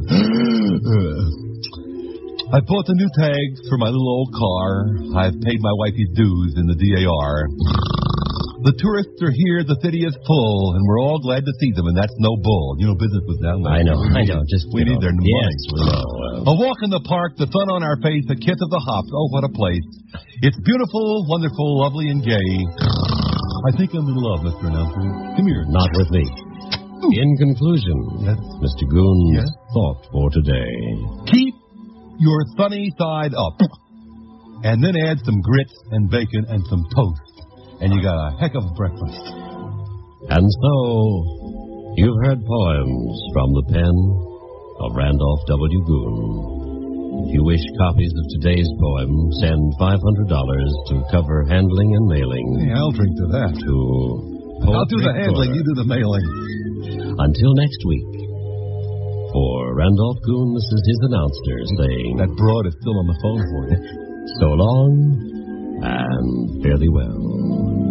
I bought the new tags for my little old car. I've paid my wifey's dues in the D A R. The tourists are here, the city is full, and we're all glad to see them, and that's no bull. You know, business was down there. I know, I know. Just we you need know, their yes, money. we know. A walk in the park, the sun on our face, the kiss of the hops. Oh, what a place. It's beautiful, wonderful, lovely, and gay. I think I'm in love, Mister Announcer. Come here. Not with me. In conclusion, Yes. Mister Goon's Yes? thought for today. Keep your sunny side up. And then add some grits and bacon and some toast. And you got a heck of a breakfast. And so, you've heard poems from the pen of Randolph W. Goon. If you wish copies of today's poem, send five hundred dollars to cover handling and mailing. Hey, I'll drink to that. To I'll do the handling, you do the mailing. Until next week, for Randolph Goon, this is his announcer saying... That broad is still on the phone for you. So long, and fare thee well.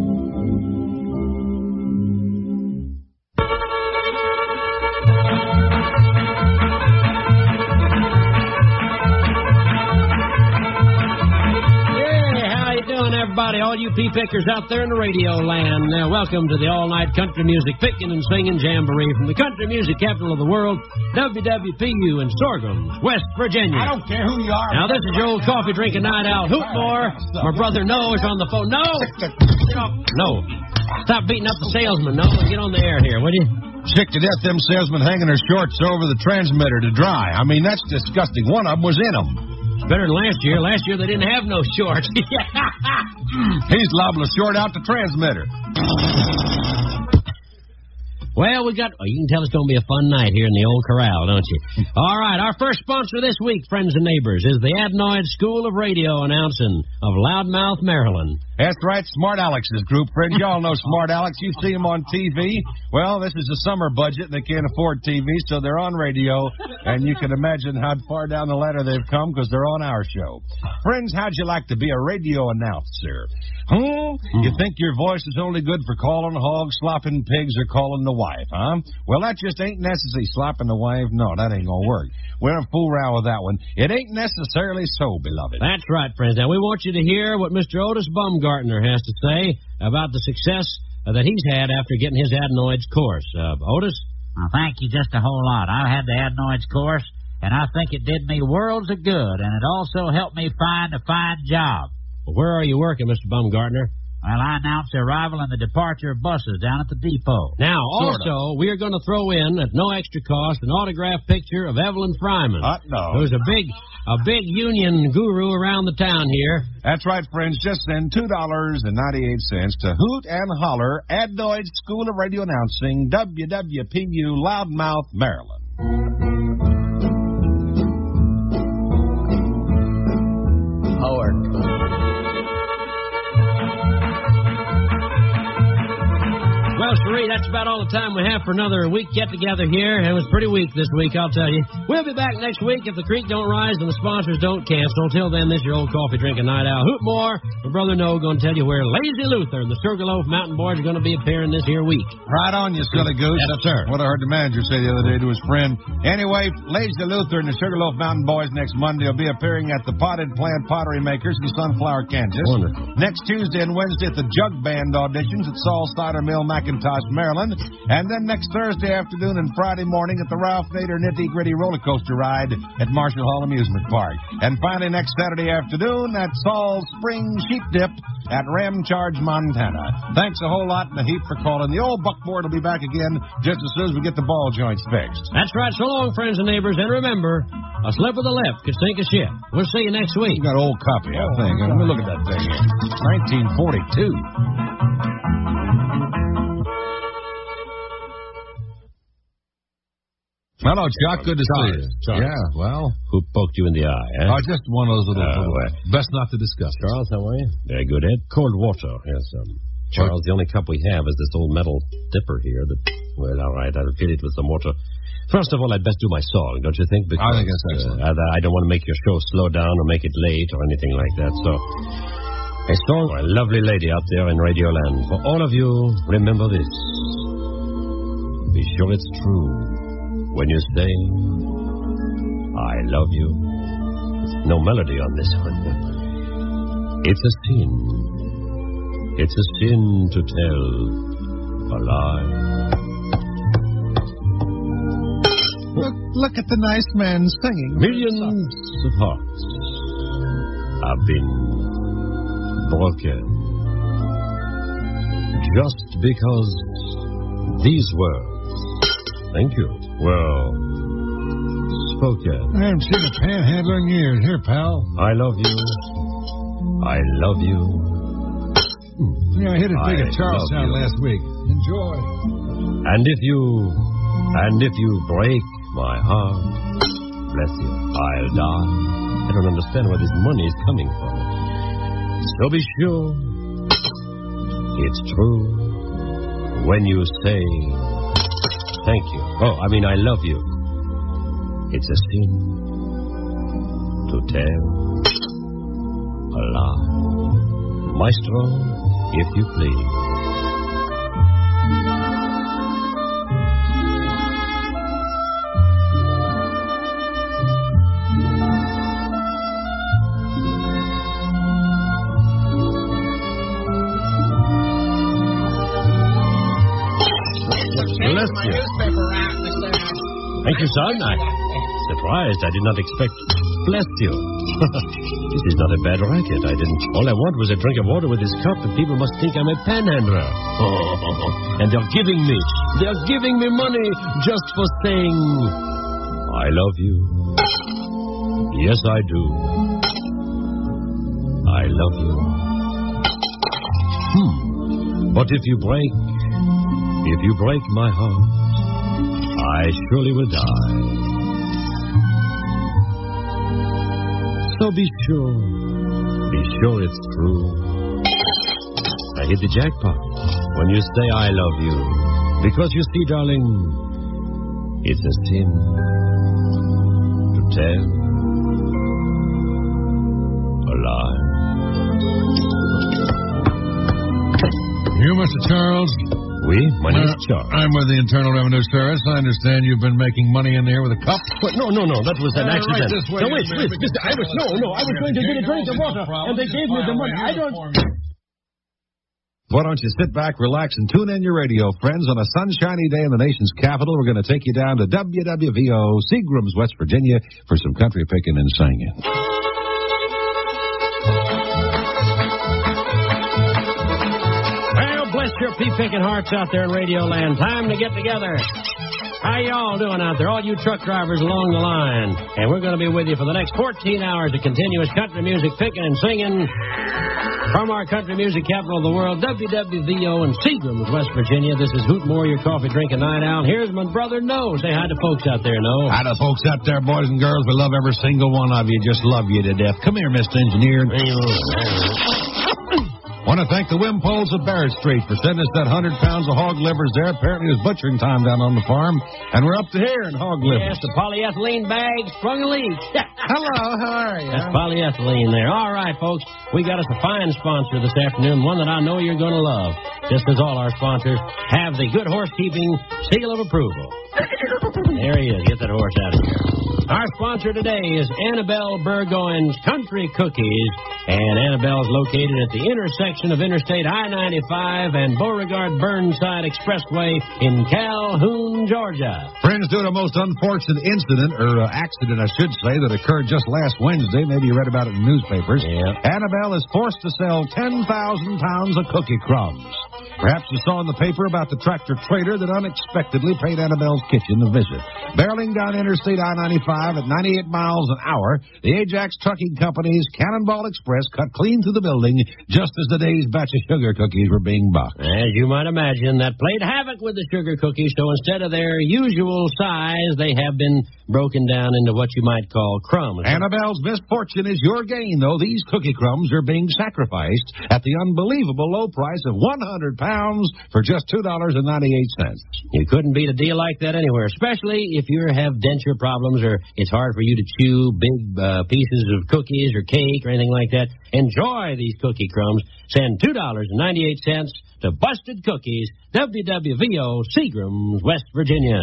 Everybody, all you pea-pickers out there in the radio land, uh, welcome to the all-night country music picking and singing jamboree from the country music capital of the world, W W P U in Sorghum, West Virginia. I don't care who you are. Now, this is your old coffee-drinking night owl, Hootmore. My brother Noah is on the phone. No! Get off. No. Stop beating up the salesman, Noah, and get on the air here, would you? Sick to death them salesmen hanging their shorts over the transmitter to dry. I mean, that's disgusting. One of them was in them. Better than last year. Last year they didn't have no shorts. He's liable to short out the transmitter. Well, we got... Oh, you can tell it's going to be a fun night here in the old corral, don't you? All right, our first sponsor this week, friends and neighbors, is the Adenoid School of Radio announcing of Loudmouth, Maryland. That's right, Smart Alex's group, friends. Y'all know Smart Alex. You see him on T V. Well, this is a summer budget, and they can't afford T V, so they're on radio. And you can imagine how far down the ladder they've come because they're on our show. Friends, how'd you like to be a radio announcer? Hmm? Mm. You think your voice is only good for calling hogs, slopping pigs, or calling the wife, huh? Well, that just ain't necessary. Slapping the wife? No, that ain't gonna work. We're in a fool around with that one. It ain't necessarily so, beloved. That's right, friends. Now, we want you to hear what Mister Otis Bumgartner has to say about the success uh, that he's had after getting his adenoids course. Uh, Otis? Well, thank you just a whole lot. I had the adenoids course, and I think it did me worlds of good, and it also helped me find a fine job. Well, where are you working, Mister Bumgartner? Well, I announced the arrival and the departure of buses down at the depot. Now, Sort also, we are going to throw in, at no extra cost, an autographed picture of Evelyn Fryman. Uh, no. Who's a big, a big union guru around the town here. That's right, friends. Just send two dollars and ninety-eight cents to Hoot and Holler, Adenoid School of Radio Announcing, W W P U, Loudmouth, Maryland. Howard. Well, Cherie, that's about all the time we have for another week get-together here. It was pretty weak this week, I'll tell you. We'll be back next week if the creek don't rise and the sponsors don't cancel. Until then, this is your old coffee-drinking night owl, Hootmore. My brother Noah going to tell you where Lazy Luther and the Sugarloaf Mountain Boys are going to be appearing this here week. Right on, you silly goose. Yes, sir. What I heard the manager say the other day to his friend. Anyway, Lazy Luther and the Sugarloaf Mountain Boys next Monday will be appearing at the Potted Plant Pottery Makers in Sunflower, Kansas. Wonderful. Next Tuesday and Wednesday at the Jug Band auditions at Saul Cider Mill, McIntosh, Maryland. And then next Thursday afternoon and Friday morning at the Ralph Nader Nitty Gritty Roller Coaster Ride at Marshall Hall Amusement Park. And finally next Saturday afternoon at Saul's Spring Sheep Dip at Ramcharge, Montana. Thanks a whole lot and a heap for calling. The old buckboard will be back again just as soon as we get the ball joints fixed. That's right. So long, friends and neighbors. And remember, a slip of the lip could sink a ship. We'll see you next week. You got an old copy, I think. Let me look at that thing here. nineteen forty-two. Hello, Chuck. Good to see you. Charles. Yeah, well. Who poked you in the eye, eh? Oh, just one of those little... Uh, little well. best not to discuss. Charles, how are you? Very good, Ed. Cold water. Yes, um... Charles, the only cup we have is this old metal dipper here that... Well, all right, I'll fill it with some water. First of all, I'd best do my song, don't you think? Because, I think that's excellent. Uh, I, I don't want to make your show slow down or make it late or anything like that, so... A song for a lovely lady out there in Radio Land. For all of you, remember this. Be sure it's true. When you say, I love you. There's no melody on this one. It's a sin. It's a sin to tell a lie. Look, look at the nice man singing. Millions of hearts have been broken just because these words, thank you, were spoken. I haven't seen a panhandler in years. Here, pal. I love you. I love you. Yeah, I hit it big I at Charlestown love you. last week. joy. And if you, and if you break my heart, bless you, I'll die. I don't understand where this money is coming from. So be sure it's true when you say thank you. Oh, I mean I love you. It's a sin to tell a lie. Maestro, if you please. Bless you. Thank you, son. I'm surprised. I did not expect. Bless you. This is not a bad racket. I didn't. All I want was a drink of water with this cup, and people must think I'm a panhandler. Oh, and they're giving me. They're giving me money just for saying, I love you. Yes, I do. I love you. Hmm. But if you break, if you break my heart, I surely will die. So be sure, be sure it's true. I hit the jackpot when you say I love you. Because you see, darling, it's a sin to tell a lie. You, Mister Charles? Oui, my name is Uh, Charles. I'm with the Internal Revenue Service. I understand you've been making money in there with a cup. What? No, no, no, that was an Uh, accident. right this way, no, wait, young man, wait, because mister, I was, no, no, I was going to get a drink of water, and they gave me the money. I don't... Why don't you sit back, relax, and tune in your radio, friends. On a sunshiny day in the nation's capital, we're going to take you down to W W V O, Seagram's, West Virginia, for some country picking and singing. Well, bless your pea-picking hearts out there in Radio Land. Time to get together. How y'all doing out there, all you truck drivers along the line? And we're going to be with you for the next fourteen hours of continuous country music picking and singing from our country music capital of the world, W W V O in Seagram's, West Virginia. This is Hootmore, your coffee-drinking night owl. Here's my brother, No. Say hi to folks out there, No. Hi to folks out there, boys and girls. We love every single one of you. Just love you to death. Come here, Mister Engineer. Want to thank the Wimpoles of Barrett Street for sending us that hundred pounds of hog livers there. Apparently it was butchering time down on the farm, and we're up to here in hog livers. Yes, the polyethylene bag sprung a leak. Hello, how are you? That's polyethylene there. All right, folks, we got us a fine sponsor this afternoon, one that I know you're going to love, just as all our sponsors have the good horsekeeping seal of approval. There he is. Get that horse out of here. Our sponsor today is Annabelle Burgoyne's Country Cookies, and Annabelle's located at the intersection of Interstate I ninety-five and Beauregard Burnside Expressway in Calhoun, Georgia. Friends, due to a most unfortunate incident, or uh, accident, I should say, that occurred just last Wednesday. Maybe you read about it in the newspapers. Yeah. Annabelle is forced to sell ten thousand pounds of cookie crumbs. Perhaps you saw in the paper about the tractor trailer that unexpectedly paid Annabelle's Kitchen a visit. Barreling down Interstate I ninety-five at ninety-eight miles an hour, the Ajax Trucking Company's Cannonball Express cut clean through the building just as the day's batch of sugar cookies were being boxed. As you might imagine, that played havoc with the sugar cookies, so instead of their usual size, they have been broken down into what you might call crumbs. Annabelle's misfortune is your gain, though. These cookie crumbs are being sacrificed at the unbelievable low price of one hundred pounds for just two dollars and ninety-eight cents. You couldn't beat a deal like that anywhere, especially if you have denture problems or it's hard for you to chew big uh, pieces of cookies or cake or anything like that. Enjoy these cookie crumbs. Send two dollars and ninety-eight cents to Busted Cookies, W W V O, Seagram's, West Virginia.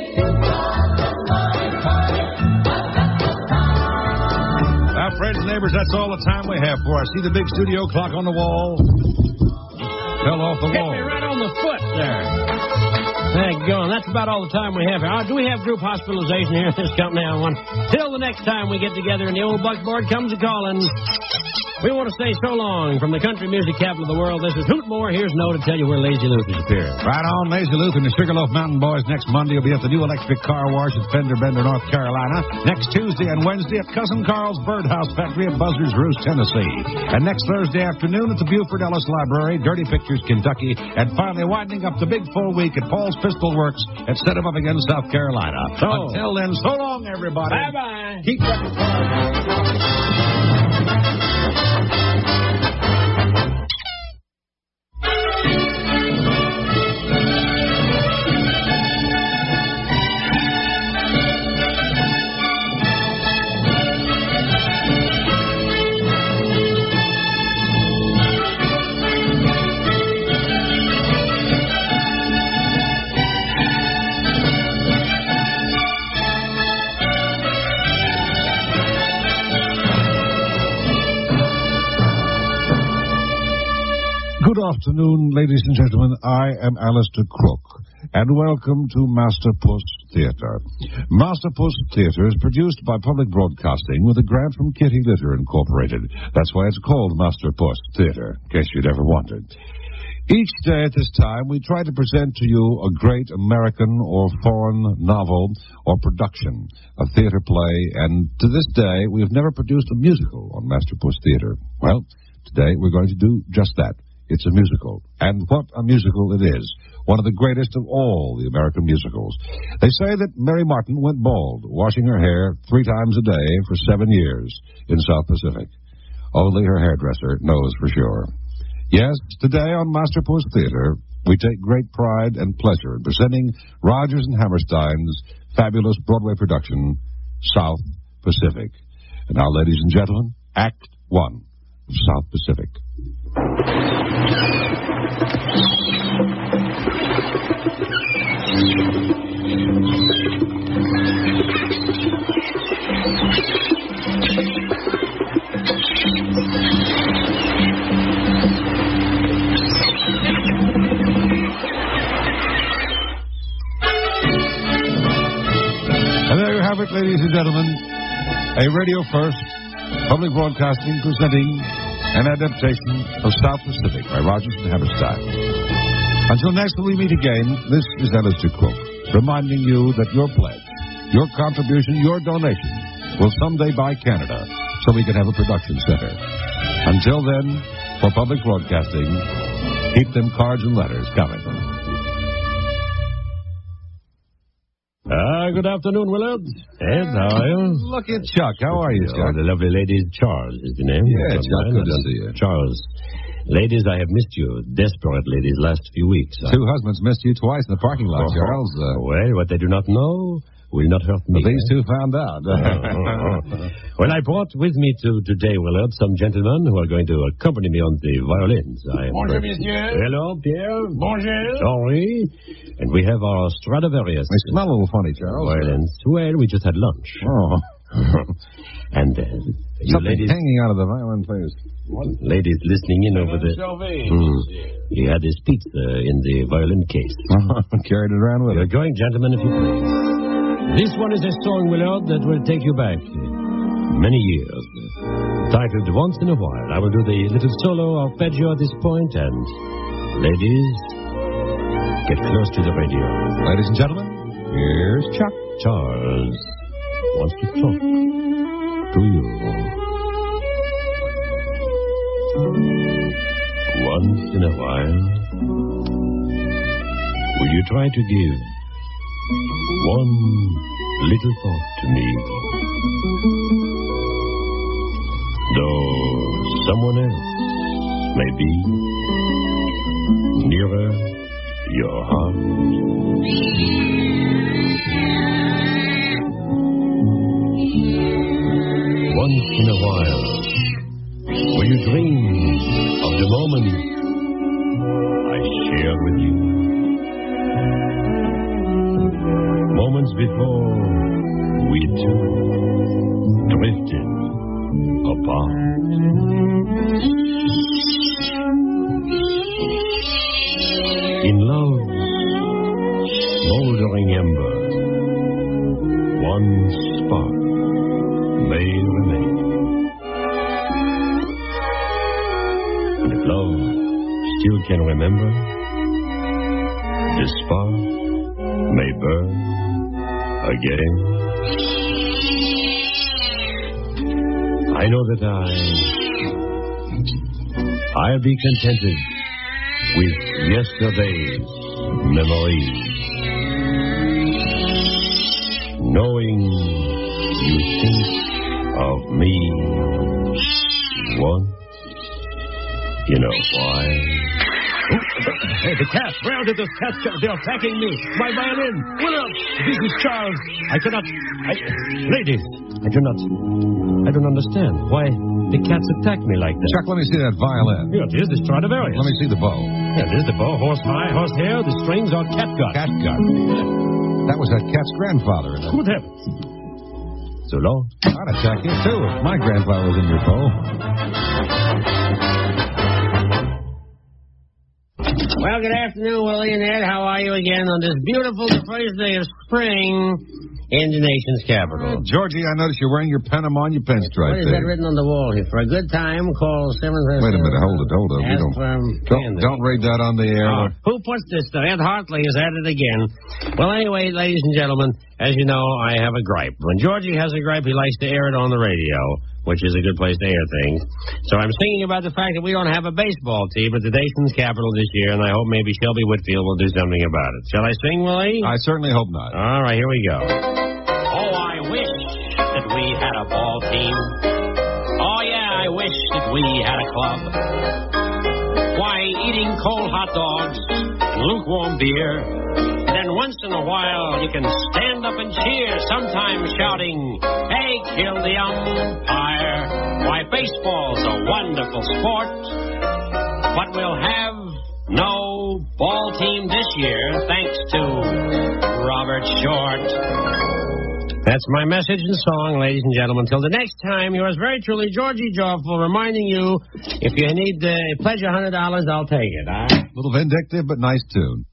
Now, friends and neighbors, that's all the time we have for us. See the big studio clock on the wall? Fell off the Hit wall. me right on the foot there. There you go. That's about all the time we have here. Uh, do we have group hospitalization here at this company? I want. Till the next time we get together and the old buckboard comes a-calling. We want to say so long from the country music capital of the world. This is Hootmore. Here's No to tell you where Lazy Luther's appearing. Right on, Lazy Luther and the Sugarloaf Mountain Boys next Monday will be at the new electric car wash at Fender Bender, North Carolina. Next Tuesday and Wednesday at Cousin Carl's Birdhouse Factory at Buzzards Roost, Tennessee. And next Thursday afternoon at the Buford Ellis Library, Dirty Pictures, Kentucky. And finally winding up the big full week at Paul's Pistol Works at Stedham up again, South Carolina. So, until then, so long, everybody. Bye-bye. Keep up the cars. Good afternoon, ladies and gentlemen. I am Alistair Crook, and welcome to Masterpuss Theatre. Masterpuss Theatre is produced by Public Broadcasting with a grant from Kitty Litter Incorporated. That's why it's called Masterpuss Theatre, in case you'd ever wondered. Each day at this time, we try to present to you a great American or foreign novel or production, a theatre play, and to this day, we have never produced a musical on Masterpuss Theatre. Well, today we're going to do just that. It's a musical. And what a musical it is. One of the greatest of all the American musicals. They say that Mary Martin went bald, washing her hair three times a day for seven years in South Pacific. Only her hairdresser knows for sure. Yes, today on Masterpuss Theatre, we take great pride and pleasure in presenting Rodgers and Hammerstein's fabulous Broadway production, South Pacific. And now, ladies and gentlemen, Act One of South Pacific. And there you have it, ladies and gentlemen. A Radio First, Public Broadcasting presenting an adaptation of South Pacific by Rodgers and Hammerstein. Until next we meet again, this is Alistair Crook, reminding you that your pledge, your contribution, your donation will someday buy Canada so we can have a production center. Until then, for Public Broadcasting, keep them cards and letters coming. Ah, good afternoon, Willard. Ed, how are you? Look at Chuck. How are you, Chuck? Oh, the lovely lady Charles is the name. Yeah, That's Chuck, mine. good to see you. Charles. Ladies, I have missed you desperately these last few weeks. Two husbands missed you twice in the parking lot, Oh, Charles. Uh, well, what they do not know will not hurt me. these eh? two found out. Well, I brought with me to today, Willard, some gentlemen who are going to accompany me on the violins. I am Bonjour, very- monsieur. Hello, Pierre. Bonjour. Sorry. And we have our Stradivarius. They smell a little funny, Charles. Violins. Well, we just had lunch. Oh. And uh, you Something ladies, hanging out of the violin players. ladies listening in over the... Hmm. He had his pizza in the violin case. Carried it around with You're it. going, gentlemen, if you please. This one is a song, Willard, that will take you back many years. Titled Once in a While. I will do the little solo arpeggio at this point, and ladies, get close to the radio. Ladies and gentlemen, here's Chuck. Charles wants to talk to you. Once in a while, will you try to give one little thought to me? Though someone else may be nearer your heart. Once in a while, will you dream of the moment I shared with you? Moments before we two drifted apart. In love's smoldering ember, one spark may remain. still can remember. This spark may burn again. I know that I, I'll be contented with yesterday's memories, knowing you think of me once. You know why? Hey, the cats! Where did those cats go? They're attacking me! My violin! William! This is Charles! I cannot... I... Ladies! I do not... I don't understand why the cats attack me like that. Chuck, let me see that violin. Here it is, the Stradivarius. Let me see the bow. Here it is, the bow. Horse high, horse hair. The strings are catgut. Catgut. That was that cat's grandfather. Isn't it? Good heavens. So long. I'd attack you, too, if my grandfather was in your bow. Well, good afternoon, Willie and Ed. How are you again on this beautiful first day of spring in the nation's capital? Uh, Georgie, I noticed you're wearing your Panama and your pinstripe What is there. that written on the wall here? For a good time, call seven... Wait a minute, hold it, hold it. We don't, don't, don't read that on the air. Oh, who puts this stuff? Ed Hartley is at it again. Well, anyway, ladies and gentlemen, as you know, I have a gripe. When Georgie has a gripe, he likes to air it on the radio, which is a good place to air things. So I'm singing about the fact that we don't have a baseball team at the nation's capital this year, and I hope maybe Shelby Whitfield will do something about it. Shall I sing, Willie? I certainly hope not. All right, here we go. Oh, I wish that we had a ball team. Oh, yeah, I wish that we had a club. Why, eating cold hot dogs and lukewarm beer, and then once in a while you can stand up and cheer, sometimes shouting, hey, kill the umpire. Why, baseball's a wonderful sport, but we'll have no ball team this year, thanks to Robert Short. That's my message and song, ladies and gentlemen. Till the next time, yours very truly, Georgie Jawful, reminding you, if you need to uh, pledge one hundred dollars, I'll take it. All right? A little vindictive, but nice tune.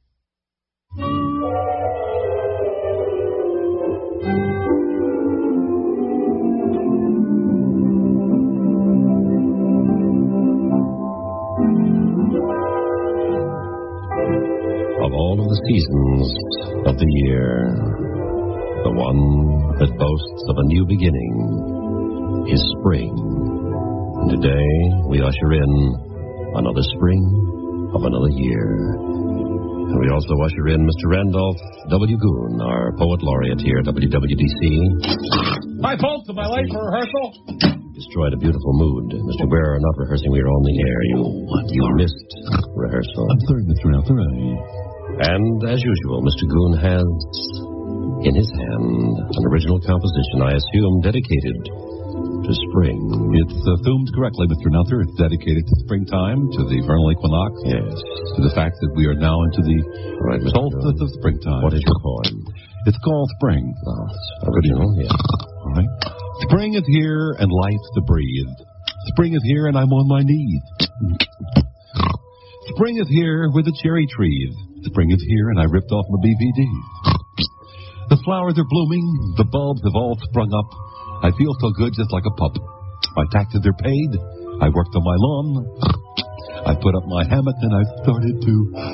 Of all of the seasons of the year, the one that boasts of a new beginning is spring. And today we usher in another spring of another year. And we also usher in Mister Randolph W. Goon, our poet laureate here at W W D C. Hi, folks. Am I late for rehearsal? Destroyed a beautiful mood. Mister Ware are not rehearsing. We are on the air. You, you missed rehearsal. I'm sorry, Mister Randolph. And as usual, Mister Goon has in his hand an original composition, I assume, dedicated to spring. It's assumed correctly, Mister Nelson. It's dedicated to springtime, to the vernal equinox. Yes. To the fact that we are now into the right, solstice of springtime. What is your poem? It's called Spring. Oh, it's original, yes. All right. Spring is here and life's to breathe. Spring is here and I'm on my knees. Spring is here with the cherry trees. Spring is here and I ripped off my B V Ds. The flowers are blooming. The bulbs have all sprung up. I feel so good just like a pup. My taxes are paid. I worked on my lawn. I put up my hammock and I started to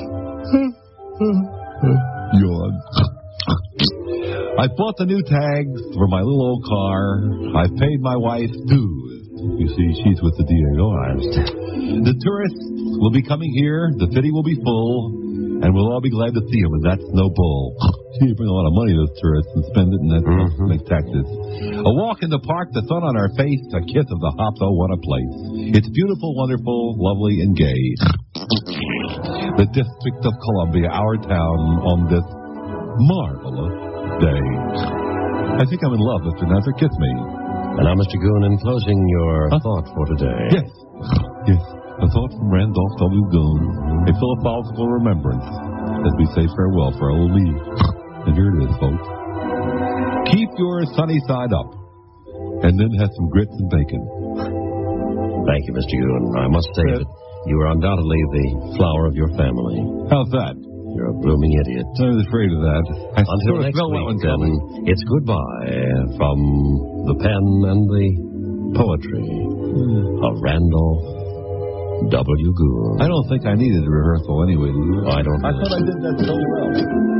yawn. I bought the new tags for my little old car. I paid my wife dues. You see, she's with the D A O. I understand. The tourists will be coming here. The city will be full. And we'll all be glad to see him, and that's no bull. Gee, you bring a lot of money to those tourists and spend it, and then mm-hmm. make taxes. A walk in the park, the sun on our face, a kiss of the hops, oh, what a place. It's beautiful, wonderful, lovely, and gay. The District of Columbia, our town, on this marvelous day. I think I'm in love, Mister Nasser. Kiss me. And now, Mister Goon, in closing, your huh? thought for today. Yes. Yes. A thought from Randolph W. Goon, a philosophical remembrance as we say farewell for old me. And here it is, folks. Keep your sunny side up, and then have some grits and bacon. Thank you, Mister Goon. I must say yeah. that you are undoubtedly the flower of your family. How's that? You're a blooming idiot. I was afraid of that. I Until next week, then, it's goodbye from the pen and the poetry mm. of Randolph W. Goon. I don't think I needed a rehearsal anyway, do you? I don't I thought I did that so well.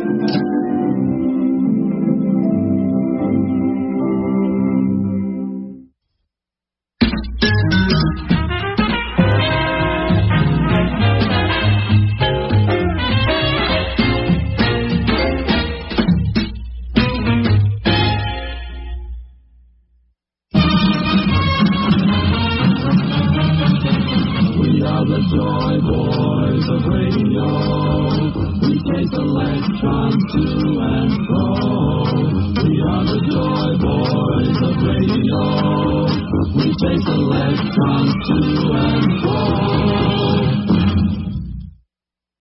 The Joy Boys of Radio. We take electrons to and fro. We are the Joy Boys of Radio. We take electrons to and fro.